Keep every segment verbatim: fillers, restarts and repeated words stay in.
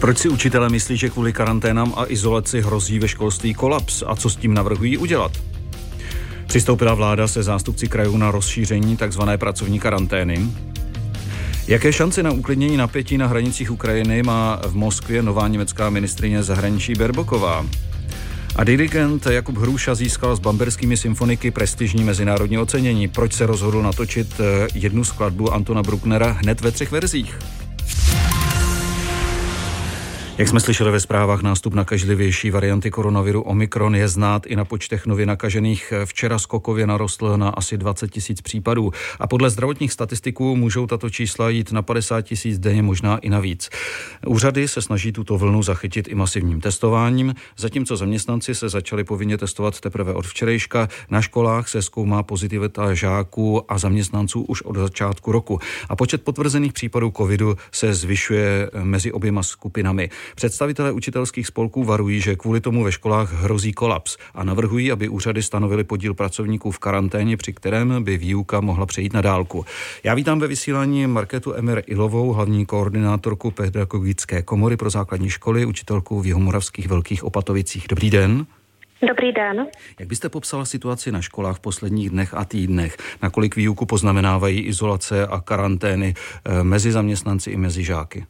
Proč si učitelé myslí, že kvůli karanténám a izolaci hrozí ve školství kolaps a co s tím navrhují udělat? Přistoupila vláda se zástupci krajů na rozšíření tzv. Pracovní karantény. Jaké šance na uklidnění napětí na hranicích Ukrajiny má v Moskvě nová německá ministryně zahraničí Baerboková? A dirigent Jakub Hruša získal s bamberskými symfoniky prestižní mezinárodní ocenění. Proč se rozhodl natočit jednu skladbu Antona Brucknera hned ve třech verzích? Jak jsme slyšeli ve zprávách, nástup nakažlivější varianty koronaviru Omikron je znát i na počtech nově nakažených. Včera skokově narostl na asi dvacet tisíc případů a podle zdravotních statistiků můžou tato čísla jít na padesát tisíc denně, možná i navíc. Úřady se snaží tuto vlnu zachytit i masivním testováním, zatímco zaměstnanci se začali povinně testovat teprve od včerejška. Na školách se zkoumá pozitivita žáků a zaměstnanců už od začátku roku. A počet potvrzených případů covidu se zvyšuje mezi oběma skupinami. Představitelé učitelských spolků varují, že kvůli tomu ve školách hrozí kolaps a navrhují, aby úřady stanovily podíl pracovníků v karanténě, při kterém by výuka mohla přejít na dálku. Já vítám ve vysílání Markétu Emmer-Ilovou, hlavní koordinátorku Pedagogické komory pro základní školy, učitelku v Jihomoravských Velkých Opatovicích. Dobrý den. Dobrý den. Jak byste popsala situaci na školách v posledních dnech a týdnech? Nakolik výuku poznamenávají izolace a karantény mezi zaměstnanci i mezi žáky?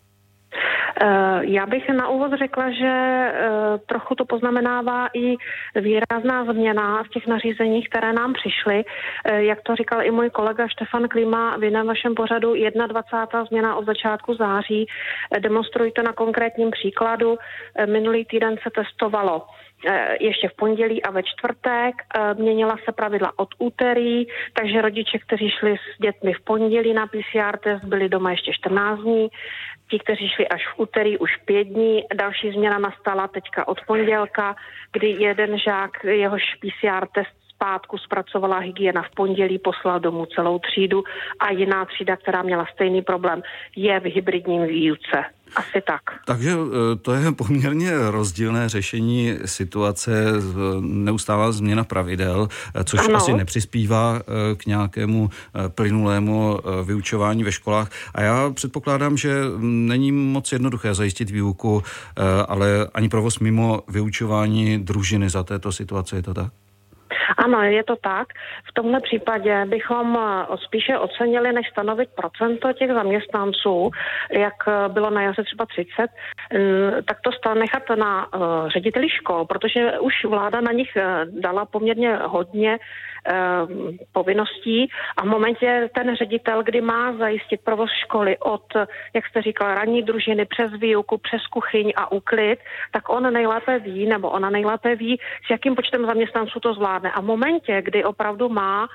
Já bych na úvod řekla, že trochu to poznamenává i výrazná změna v těch nařízeních, které nám přišly. Jak to říkal i můj kolega Štefan Klíma v jiném vašem pořadu, dvacátá první změna od začátku září. Demonstruji to na konkrétním příkladu. Minulý týden se testovalo ještě v pondělí a ve čtvrtek. Měnila se pravidla od úterý, takže rodiče, kteří šli s dětmi v pondělí na P C R test, byli doma ještě čtrnáct dní. Ti, kteří šli až v úterý, už pět dní. Další změna nastala teďka od pondělka, kdy jeden žák, jehož P C R test zpátku zpracovala hygiena v pondělí, poslal domů celou třídu a jiná třída, která měla stejný problém, je v hybridním výuce. Asi tak. Takže to je poměrně rozdílné řešení situace, neustálá změna pravidel, což ano. asi nepřispívá k nějakému plynulému vyučování ve školách. A já předpokládám, že není moc jednoduché zajistit výuku, ale ani provoz mimo vyučování družiny za této situace, je to tak? Ano, je to tak. V tomhle případě bychom spíše ocenili, než stanovit procento těch zaměstnanců, jak bylo na jaře třeba třicet, tak to nechat na řediteli škol, protože už vláda na nich dala poměrně hodně povinností a v momentě ten ředitel, kdy má zajistit provoz školy od, jak jste říkal, ranní družiny přes výuku, přes kuchyň a úklid, tak on nejlépe ví, nebo ona nejlépe ví, s jakým počtem zaměstnanců to zvládne. A v momentě, kdy opravdu má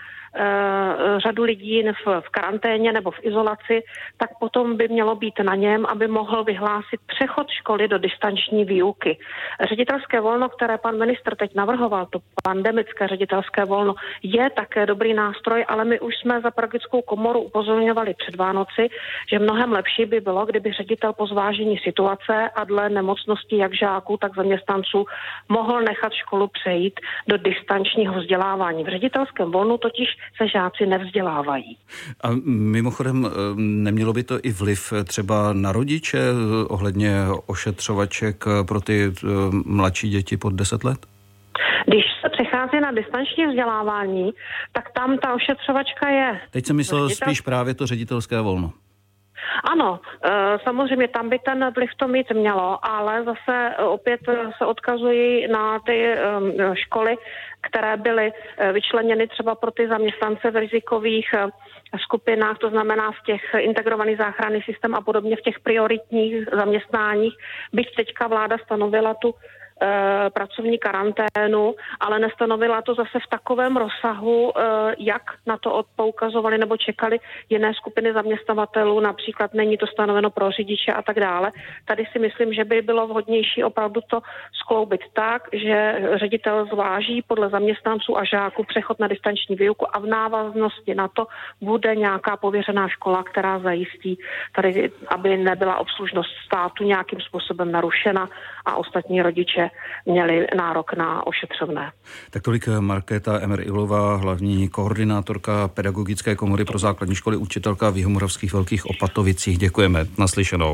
Uh, řadu lidí v, v karanténě nebo v izolaci, tak potom by mělo být na něm, aby mohl vyhlásit přechod školy do distanční výuky. Ředitelské volno, které pan ministr teď navrhoval, to pandemické ředitelské volno, je také dobrý nástroj, ale my už jsme za pedagogickou komoru upozorňovali před Vánoci, že mnohem lepší by bylo, kdyby ředitel po zvážení situace a dle nemocnosti jak žáků, tak zaměstnanců mohl nechat školu přejít do distančního vzdělávání. V ředitelském volnu totiž se žáci nevzdělávají. A mimochodem, nemělo by to i vliv třeba na rodiče ohledně ošetřovaček pro ty mladší děti pod deset let? Když se přechází na distanční vzdělávání, tak tam ta ošetřovačka je... Teď jsem myslel ředitel... spíš právě to ředitelské volno. Ano, samozřejmě tam by ten vliv to mít mělo, ale zase opět se odkazují na ty školy, které byly vyčleněny třeba pro ty zaměstnance v rizikových skupinách, to znamená v těch integrovaný záchranný systém a podobně v těch prioritních zaměstnáních, byť teďka vláda stanovila tu e, pracovní karanténu, ale nestanovila to zase v takovém rozsahu, e, jak na to poukazovali nebo čekali jiné skupiny zaměstnavatelů, například není to stanoveno pro řidiče a tak dále. Tady si myslím, že by bylo vhodnější opravdu to skloubit tak, že ředitel zváží podle zaměstnanců a žáků přechod na distanční výuku a v návaznosti na to bude nějaká pověřená škola, která zajistí, tady, aby nebyla obslužnost státu nějakým způsobem narušena a ostatní rodiče měli nárok na ošetřovné. Tak tolik Markéta Emmer-Ilová, hlavní koordinátorka Pedagogické komory pro základní školy, učitelka v Jihomoravských Velkých Opatovicích. Děkujeme. Naslyšenou.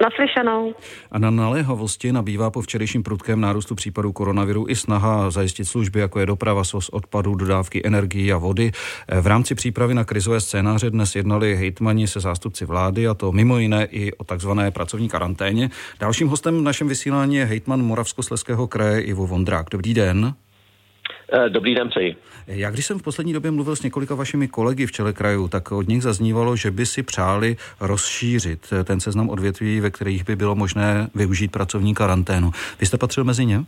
Naslyšenou. A na naléhavosti nabývá po včerejším prudkém nárůstu případů koronaviru i snaha zajistit služby, jako je doprava, svoz odpadů, dodávky energií a vody. V rámci přípravy na krizové scénáře dnes jednali hejtmani se zástupci vlády, a to mimo jiné i o takzvané pracovní karanténě. Dalším hostem v našem vysílání je hejtman Moravskoslezského kraje Ivo Vondrák. Dobrý den. Dobrý den přeji. Já když jsem v poslední době mluvil s několika vašimi kolegy v čele krajů, tak od nich zaznívalo, že by si přáli rozšířit ten seznam odvětví, ve kterých by bylo možné využít pracovní karanténu. Vy jste patřil mezi ně?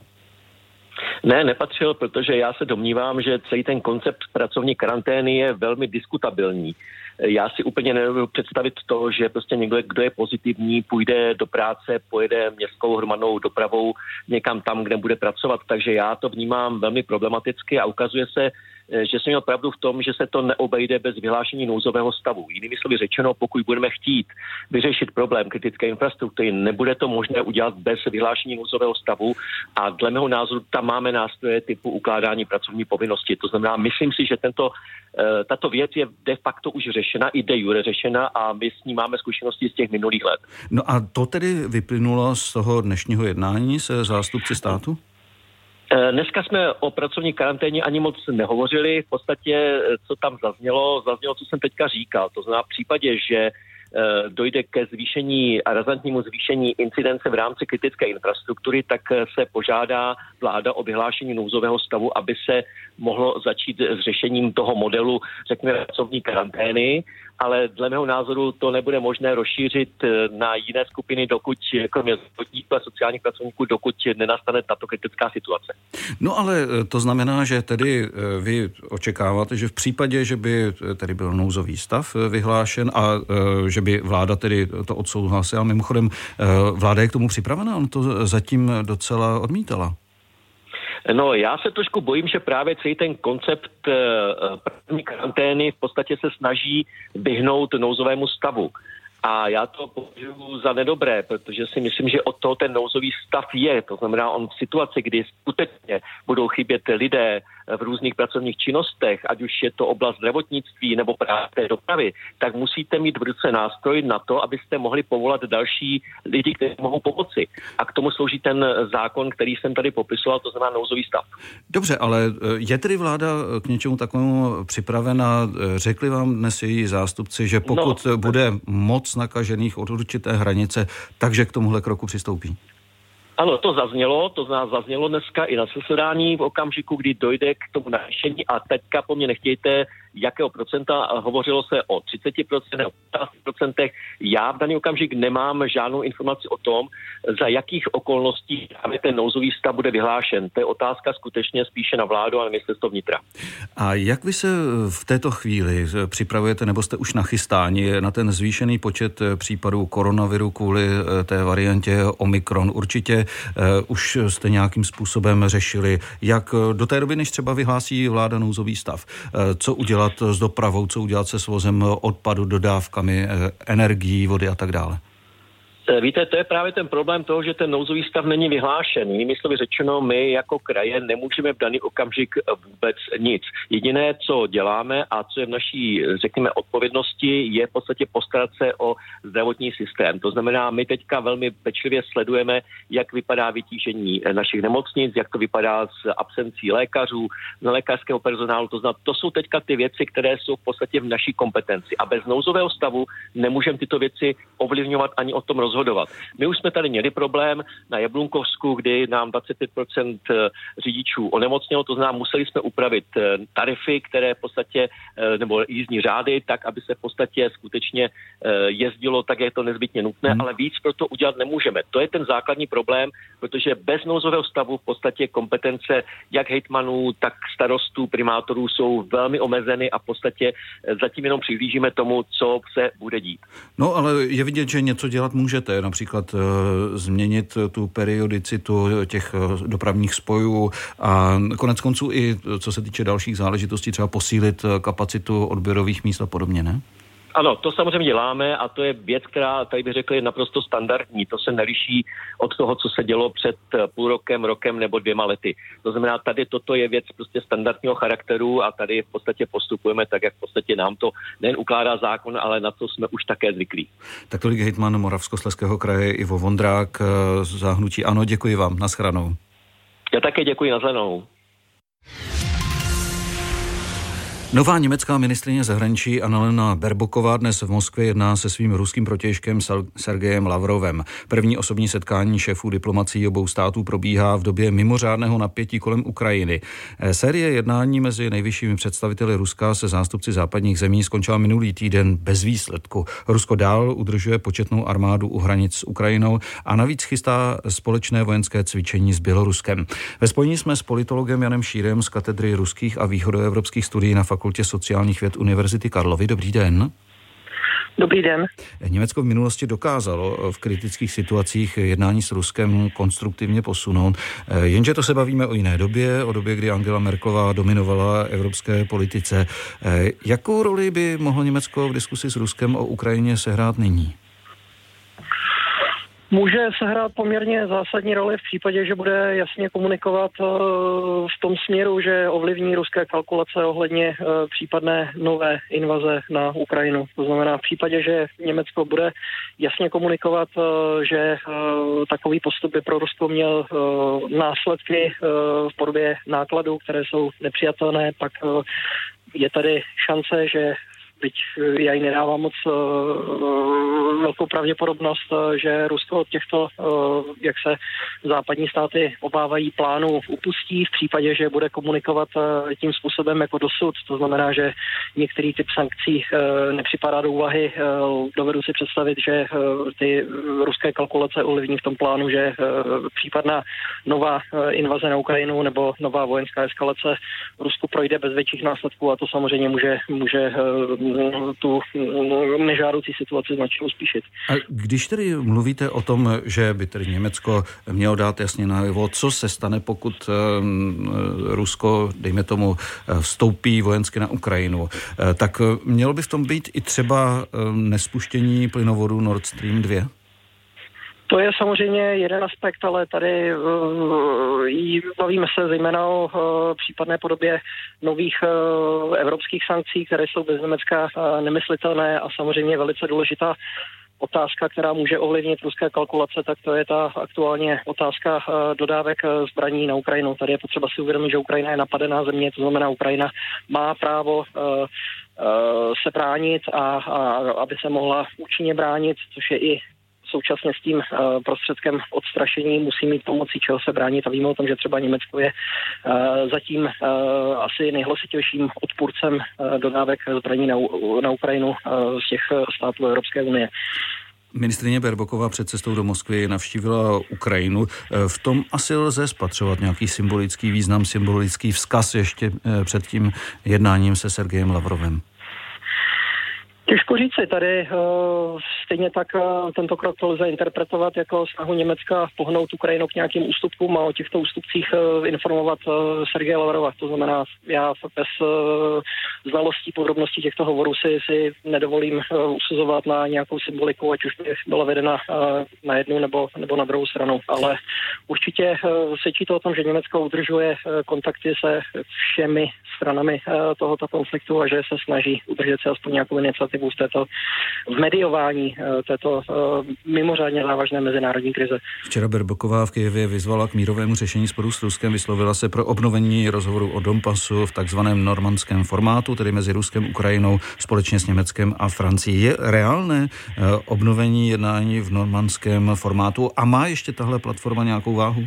Ne, nepatřil, protože já se domnívám, že celý ten koncept pracovní karantény je velmi diskutabilní. Já si úplně nedovedu představit to, že prostě někdo, kdo je pozitivní, půjde do práce, pojede městskou hromadnou dopravou někam tam, kde bude pracovat. Takže já to vnímám velmi problematicky a ukazuje se, že jsem měl pravdu v tom, že se to neobejde bez vyhlášení nouzového stavu. Jinými slovy řečeno, pokud budeme chtít vyřešit problém kritické infrastruktury, nebude to možné udělat bez vyhlášení nouzového stavu a dle mého názoru tam máme nástroje typu ukládání pracovní povinnosti. To znamená, myslím si, že tento, tato věc je de facto už řešena, i de jure řešena a my s ní máme zkušenosti z těch minulých let. No a to tedy vyplynulo z toho dnešního jednání se zástupci státu? Dneska jsme o pracovní karanténě ani moc nehovořili. V podstatě, co tam zaznělo, zaznělo, co jsem teďka říkal. To znamená v případě, že dojde ke zvýšení a razantnímu zvýšení incidence v rámci kritické infrastruktury, tak se požádá vláda o vyhlášení nouzového stavu, aby se mohlo začít s řešením toho modelu, řekněme, pracovní karantény, ale dle mého názoru to nebude možné rozšířit na jiné skupiny, dokud, kromě zdravotníků a sociálních pracovníků, dokud nenastane tato kritická situace. No ale to znamená, že tedy vy očekáváte, že v případě, že by tedy byl nouzový stav vyhlášen a že by vláda tedy to odsouhlasila, mimochodem vláda je k tomu připravená, on to zatím docela odmítala. No, já se trošku bojím, že právě celý ten koncept pracovní karantény v podstatě se snaží vyhnout nouzovému stavu. A já to považuji za nedobré, protože si myslím, že od toho ten nouzový stav je. To znamená, on v situaci, kdy skutečně budou chybět lidé v různých pracovních činnostech, ať už je to oblast zdravotnictví nebo právě té dopravy, tak musíte mít v ruce nástroj na to, abyste mohli povolat další lidi, kteří mohou pomoci. A k tomu slouží ten zákon, který jsem tady popisoval, to znamená nouzový stav. Dobře, ale je tedy vláda k něčemu takovému připravena? Řekli vám dnes její zástupci, že pokud no, bude moc nakažených od určité hranice, takže k tomuhle kroku přistoupí? Ano, to zaznělo, to zaznělo dneska i na zasedání v okamžiku, kdy dojde k tomu navýšení a teďka po mně nechtějte, jakého procenta, hovořilo se o třicet procent, o patnáct procent. Já v daný okamžik nemám žádnou informaci o tom, za jakých okolností právě ten nouzový stav bude vyhlášen. To je otázka skutečně spíše na vládu a na ministerstvo vnitra. A jak vy se v této chvíli připravujete, nebo jste už nachystáni na ten zvýšený počet případů koronaviru kvůli té variantě Omikron? Určitě uh, už jste nějakým způsobem řešili, jak do té doby, než třeba vyhlásí vláda nouzový stav, uh, co udělat s dopravou, co udělat se svozem odpadu, dodávkami energií, vody a tak dále. Víte, to je právě ten problém toho, že ten nouzový stav není vyhlášen. Jinými slovy řečeno, my jako kraje nemůžeme v daný okamžik vůbec nic. Jediné, co děláme a co je v naší, řekněme, odpovědnosti, je v podstatě postarat se o zdravotní systém. To znamená, my teďka velmi pečlivě sledujeme, jak vypadá vytížení našich nemocnic, jak to vypadá s absencí lékařů, nelékařského personálu. To znamená, to jsou teďka ty věci, které jsou v podstatě v naší kompetenci. A bez nouzového stavu nemůžeme tyto věci ovlivňovat ani o tom rozhodovat. My už jsme tady měli problém na Jablunkovsku, kdy nám dvacet pět procent řidičů onemocnělo, to znamená, museli jsme upravit tarify, které v podstatě, nebo jízdní řády, tak, aby se v podstatě skutečně jezdilo tak, jak je to nezbytně nutné, hmm. ale víc pro to udělat nemůžeme. To je ten základní problém, protože bez nouzového stavu v podstatě kompetence jak hejtmanů, tak starostů, primátorů jsou velmi omezeny a v podstatě zatím jenom přihlížíme tomu, co se bude dít. No, ale je vidět, že něco dělat můžete. Například uh, změnit tu periodicitu těch uh, dopravních spojů a konec konců i co se týče dalších záležitostí, třeba posílit kapacitu odběrových míst a podobně, ne? Ano, to samozřejmě děláme a to je věc, která, tady bych řekl, je naprosto standardní. To se neliší od toho, co se dělo před půl rokem, rokem nebo dvěma lety. To znamená, tady toto je věc prostě standardního charakteru a tady v podstatě postupujeme tak, jak v podstatě nám to nejen ukládá zákon, ale na to jsme už také zvyklí. Tak tolik hejtman Moravskoslezského kraje Ivo Vondrák za hnutí ANO. Děkuji vám. Naschranou. Já také děkuji, na shledanou. Nová německá ministryně zahraničí Annalena Baerbocková dnes v Moskvě jedná se svým ruským protějškem Sergejem Lavrovem. První osobní setkání šéfů diplomacií obou států probíhá v době mimořádného napětí kolem Ukrajiny. Série jednání mezi nejvyššími představiteli Ruska se zástupci západních zemí skončila minulý týden bez výsledku. Rusko dál udržuje početnou armádu u hranic s Ukrajinou a navíc chystá společné vojenské cvičení s Běloruskem. Ve spojení jsme s politologem Janem Šírem z katedry ruských a východoevropských studií na Fakultě sociálních věd Univerzity Karlovy. Dobrý den. Dobrý den. Německo v minulosti dokázalo v kritických situacích jednání s Ruskem konstruktivně posunout, jenže to se bavíme o jiné době, o době, kdy Angela Merkelová dominovala evropské politice. Jakou roli by mohlo Německo v diskusi s Ruskem o Ukrajině sehrát nyní? Může sehrát poměrně zásadní roli v případě, že bude jasně komunikovat v tom směru, že ovlivní ruské kalkulace ohledně případné nové invaze na Ukrajinu. To znamená v případě, že Německo bude jasně komunikovat, že takový postup by pro Rusko měl následky v podobě nákladů, které jsou nepřijatelné, pak je tady šance, že byť já jí nedávám moc uh, velkou pravděpodobnost, uh, že Rusko od těchto, uh, jak se západní státy obávají, plánů upustí v případě, že bude komunikovat uh, tím způsobem jako dosud. To znamená, že některý typ sankcí uh, nepřipadá do úvahy. Uh, dovedu si představit, že uh, ty ruské kalkulace ovlivní v tom plánu, že uh, případná nová uh, invaze na Ukrajinu nebo nová vojenská eskalace Rusku projde bez větších následků a to samozřejmě může, může uh, tu nežádoucí situaci značně uspíšit. A když tedy mluvíte o tom, že by tedy Německo mělo dát jasně najevo, co se stane, pokud Rusko, dejme tomu, vstoupí vojensky na Ukrajinu, tak mělo by v tom být i třeba nespuštění plynovodu Nord Stream dva? To je samozřejmě jeden aspekt, ale tady uh, bavíme se zejména o uh, případné podobě nových uh, evropských sankcí, které jsou bez Německa uh, nemyslitelné a samozřejmě velice důležitá otázka, která může ovlivnit ruské kalkulace, tak to je ta aktuálně otázka uh, dodávek uh, zbraní na Ukrajinu. Tady je potřeba si uvědomit, že Ukrajina je napadená země, to znamená, Ukrajina má právo uh, uh, se bránit a, a aby se mohla účinně bránit, což je i současně s tím uh, prostředkem odstrašení musí mít pomocí čeho se bránit a víme o tom, že třeba Německo je uh, zatím uh, asi nejhlasitějším odpůrcem uh, dodávek zbraní na, na Ukrajinu uh, z těch států Evropské unie. Ministryně Baerbocková před cestou do Moskvy navštívila Ukrajinu. V tom asi lze spatřovat nějaký symbolický význam, symbolický vzkaz ještě před tím jednáním se Sergejem Lavrovem. Těžko říci, tady uh, stejně tak uh, tento krok to lze interpretovat jako snahu Německa pohnout Ukrajinu k nějakým ústupkům a o těchto ústupcích uh, informovat uh, Sergeje Lavrova. To znamená, já bez uh, znalostí podrobností těchto hovorů si, si nedovolím uh, usuzovat na nějakou symboliku, ať už by byla vedena uh, na jednu nebo, nebo na druhou stranu. Ale určitě uh, svědčí to o tom, že Německo udržuje uh, kontakty se všemi stranami uh, tohoto konfliktu a že se snaží udržet se aspoň nějakou iniciativu z této v mediování této mimořádně závažné mezinárodní krize. Včera Baerbocková v Kyjevě vyzvala k mírovému řešení sporu s Ruskem, vyslovila se pro obnovení rozhovoru o Donbasu v takzvaném normandském formátu, tedy mezi Ruskem, Ukrajinou, společně s Německem a Francií. Je reálné obnovení jednání v normandském formátu a má ještě tahle platforma nějakou váhu?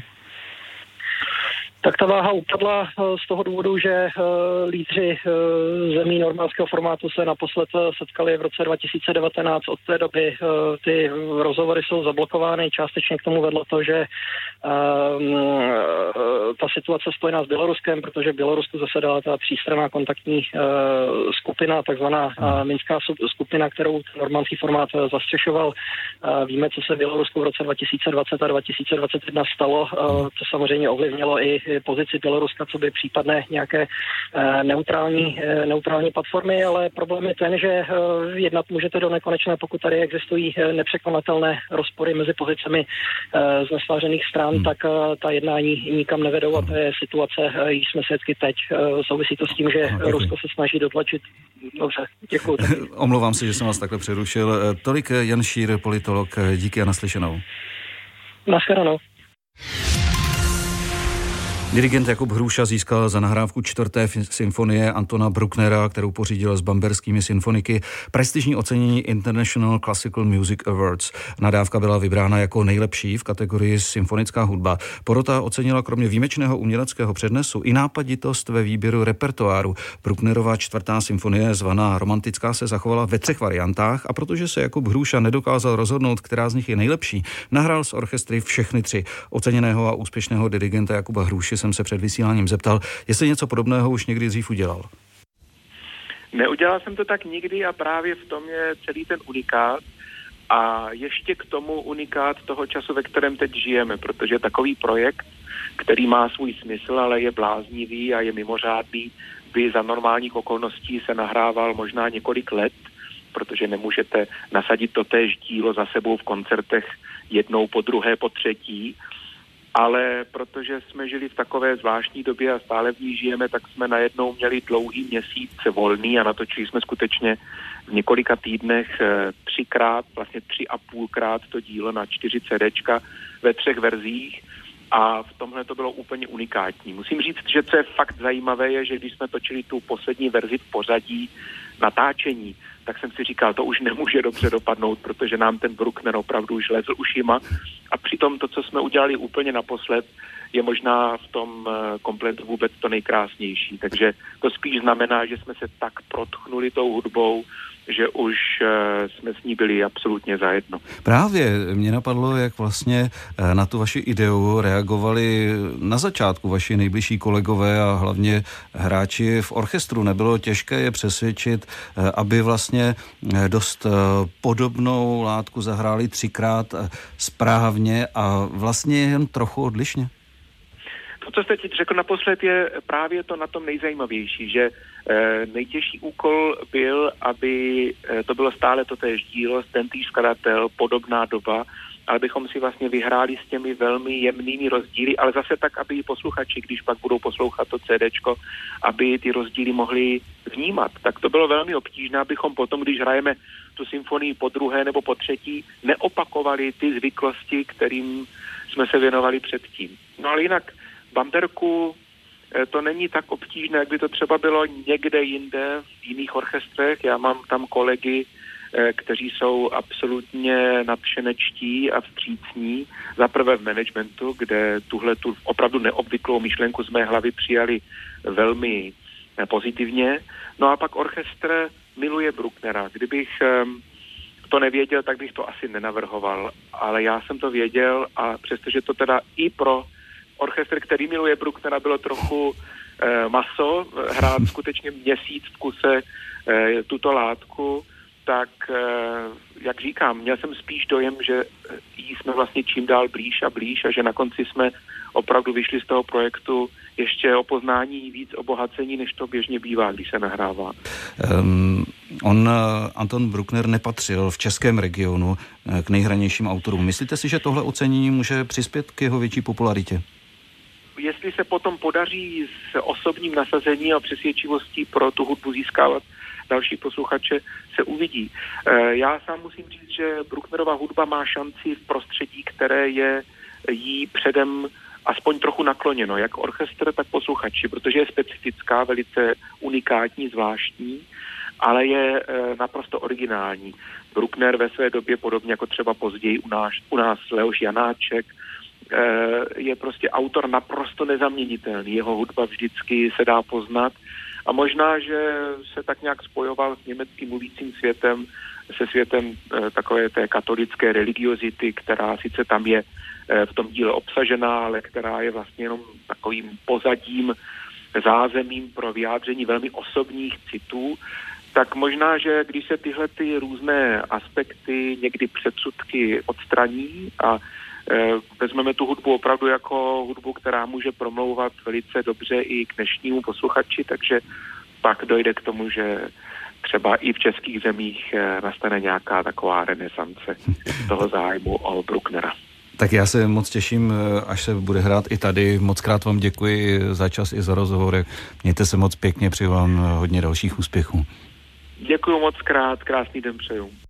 Tak ta váha upadla z toho důvodu, že lídři zemí normandského formátu se naposled setkali v roce dva tisíce devatenáct. Od té doby ty rozhovory jsou zablokovány. Částečně k tomu vedlo to, že ta situace spojená s Běloruskem, protože v Bělorusku zasedala ta třístranná kontaktní skupina, takzvaná minská skupina, kterou normandský formát zastřešoval. Víme, co se v Bělorusku v roce dva tisíce dvacet a dva tisíce dvacet jedna stalo. To samozřejmě ovlivnilo i pozici Běloruska, co by případné nějaké neutrální, neutrální platformy, ale problém je ten, že jednat můžete do nekonečna, pokud tady existují nepřekonatelné rozpory mezi pozicemi z nesvářených stran, hmm. tak ta jednání nikam nevedou a to je situace, již jsme svědky teď. Souvisí to s tím, že no, Rusko se snaží dotlačit. Dobře, děkuji. Omlouvám se, že jsem vás takhle přerušil. Tolik Jan Šír, politolog. Díky a naslyšenou. Naschledanou. Dirigent Jakub Hruša získal za nahrávku čtvrté symfonie Antona Brucknera, kterou pořídil s bamberskými symfoniky, prestižní ocenění International Classical Music Awards. Nadávka byla vybrána jako nejlepší v kategorii symfonická hudba. Porota ocenila kromě výjimečného uměleckého přednesu i nápaditost ve výběru repertoáru. Brucknerova čtvrtá symfonie, zvaná Romantická, se zachovala ve třech variantách a protože se Jakub Hruša nedokázal rozhodnout, která z nich je nejlepší, nahrál s orchestry všechny tři. Oceněného a úspěšného dirigenta Jakuba Hruši jsem se před vysíláním zeptal, jestli něco podobného už někdy dřív udělal. Neudělal jsem to tak nikdy a právě v tom je celý ten unikát a ještě k tomu unikát toho času, ve kterém teď žijeme, protože takový projekt, který má svůj smysl, ale je bláznivý a je mimořádný, by za normálních okolností se nahrával možná několik let, protože nemůžete nasadit totéž dílo za sebou v koncertech jednou po druhé, po třetí, ale protože jsme žili v takové zvláštní době a stále v ní žijeme, tak jsme najednou měli dlouhý měsíc volný a natočili jsme skutečně v několika týdnech třikrát, vlastně tři a půlkrát to dílo na čtyři CDčka ve třech verzích a v tomhle to bylo úplně unikátní. Musím říct, že co je fakt zajímavé je, že když jsme točili tu poslední verzi v pořadí natáčení, tak jsem si říkal, to už nemůže dobře dopadnout, protože nám ten Bruckner opravdu už lezl ušima a přitom to, co jsme udělali úplně naposled, je možná v tom kompletu vůbec to nejkrásnější. Takže to spíš znamená, že jsme se tak protchnuli tou hudbou, že už jsme s ní byli absolutně zajedno. Právě mě napadlo, jak vlastně na tu vaši ideu reagovali na začátku vaši nejbližší kolegové a hlavně hráči v orchestru. Nebylo těžké je přesvědčit, aby vlastně dost podobnou látku zahráli třikrát správně a vlastně jen trochu odlišně? To, co jste teď řekl naposled, je právě to na tom nejzajímavější, že e, nejtěžší úkol byl, aby e, to bylo stále totéž dílo, tentýž skladatel, podobná doba, ale bychom si vlastně vyhráli s těmi velmi jemnými rozdíly, ale zase tak, aby posluchači, když pak budou poslouchat to CDčko, aby ty rozdíly mohli vnímat. Tak to bylo velmi obtížné, abychom potom, když hrajeme tu symfonii po druhé nebo po třetí, neopakovali ty zvyklosti, kterým jsme se věnovali předtím. No ale jinak Bamberku to není tak obtížné, jak by to třeba bylo někde jinde v jiných orchestrech. Já mám tam kolegy, kteří jsou absolutně nadšenečtí a vstřícní. Zaprvé v managementu, kde tuhle tu opravdu neobvyklou myšlenku z mé hlavy přijali velmi pozitivně. No a pak orchestr miluje Brucknera. Kdybych to nevěděl, tak bych to asi nenavrhoval. Ale já jsem to věděl a přestože to teda i pro orchestr, který miluje Brucknera, bylo trochu e, maso, hrát skutečně měsíc v kuse e, tuto látku, tak, e, jak říkám, měl jsem spíš dojem, že jí jsme vlastně čím dál blíž a blíž a že na konci jsme opravdu vyšli z toho projektu ještě o poznání víc obohacení, než to běžně bývá, když se nahrává. Um, on, Anton Bruckner, nepatřil v českém regionu k nejhranějším autorům. Myslíte si, že tohle ocenění může přispět k jeho větší popularitě? Jestli se potom podaří s osobním nasazením a přesvědčivostí pro tu hudbu získávat další posluchače, se uvidí. Já sám musím říct, že Brucknerova hudba má šanci v prostředí, které je jí předem aspoň trochu nakloněno, jak orchestr, tak posluchači, protože je specifická, velice unikátní, zvláštní, ale je naprosto originální. Bruckner ve své době, podobně jako třeba později u nás, u nás Leoš Janáček, je prostě autor naprosto nezaměnitelný. Jeho hudba vždycky se dá poznat a možná, že se tak nějak spojoval s německým mluvícím světem, se světem takové té katolické religiozity, která sice tam je v tom díle obsažená, ale která je vlastně jenom takovým pozadím, zázemím pro vyjádření velmi osobních citů, tak možná, že když se tyhle ty různé aspekty, někdy předsudky odstraní a vezmeme tu hudbu opravdu jako hudbu, která může promlouvat velice dobře i k dnešnímu posluchači, takže pak dojde k tomu, že třeba i v českých zemích nastane nějaká taková renesance toho zájmu o Brucknera. Tak já se moc těším, až se bude hrát i tady. Moc krát vám děkuji za čas i za rozhovor. Mějte se moc pěkně, přeju vám hodně dalších úspěchů. Děkuji moc krát, krásný den přeju.